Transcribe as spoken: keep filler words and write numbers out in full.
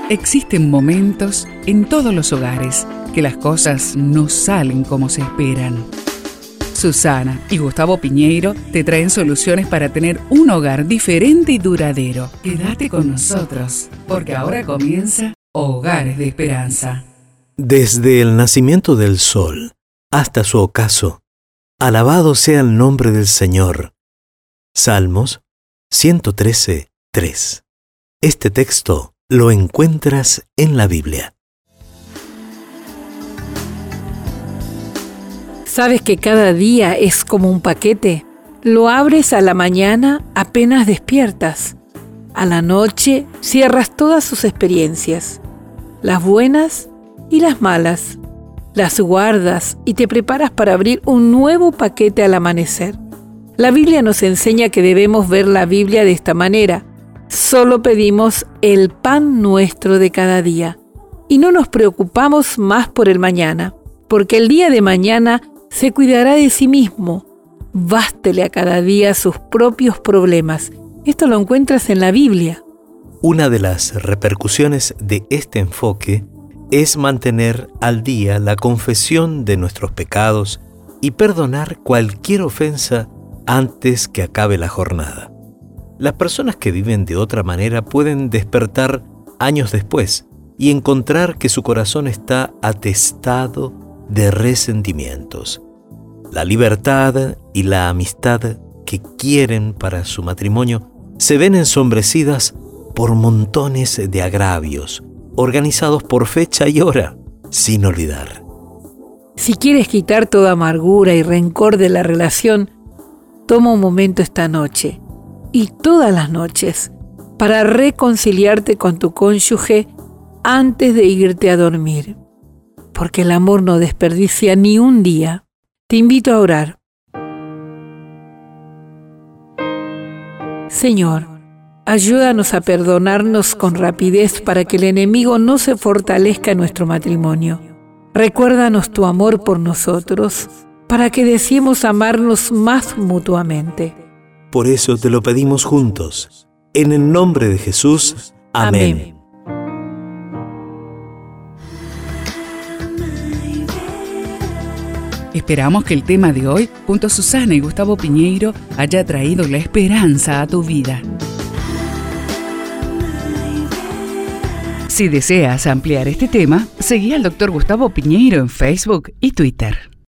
Existen momentos en todos los hogares que las cosas no salen como se esperan. Susana y Gustavo Piñeiro te traen soluciones para tener un hogar diferente y duradero. Quédate con nosotros, porque ahora comienza Hogares de Esperanza. Desde el nacimiento del sol hasta su ocaso, alabado sea el nombre del Señor. Salmos ciento trece, tres. Este texto lo encuentras en la Biblia. ¿Sabes que cada día es como un paquete? Lo abres a la mañana apenas despiertas. A la noche cierras todas sus experiencias, las buenas y las malas. Las guardas y te preparas para abrir un nuevo paquete al amanecer. La Biblia nos enseña que debemos ver la Biblia de esta manera. Solo pedimos el pan nuestro de cada día y no nos preocupamos más por el mañana, porque el día de mañana se cuidará de sí mismo. Bástele a cada día sus propios problemas. Esto lo encuentras en la Biblia. Una de las repercusiones de este enfoque es mantener al día la confesión de nuestros pecados y perdonar cualquier ofensa antes que acabe la jornada. Las personas que viven de otra manera pueden despertar años después y encontrar que su corazón está atestado de resentimientos. La libertad y la amistad que quieren para su matrimonio se ven ensombrecidas por montones de agravios, organizados por fecha y hora, sin olvidar. Si quieres quitar toda amargura y rencor de la relación, toma un momento esta noche y todas las noches para reconciliarte con tu cónyuge antes de irte a dormir, porque el amor no desperdicia ni un día. Te invito a orar. Señor, ayúdanos a perdonarnos con rapidez para que el enemigo no se fortalezca en nuestro matrimonio. Recuérdanos tu amor por nosotros, para que deseemos amarnos más mutuamente. Por eso te lo pedimos juntos. En el nombre de Jesús. Amén. Amén. Esperamos que el tema de hoy, junto a Susana y Gustavo Piñeiro, haya traído la esperanza a tu vida. Si deseas ampliar este tema, seguí al doctor Gustavo Piñeiro en Facebook y Twitter.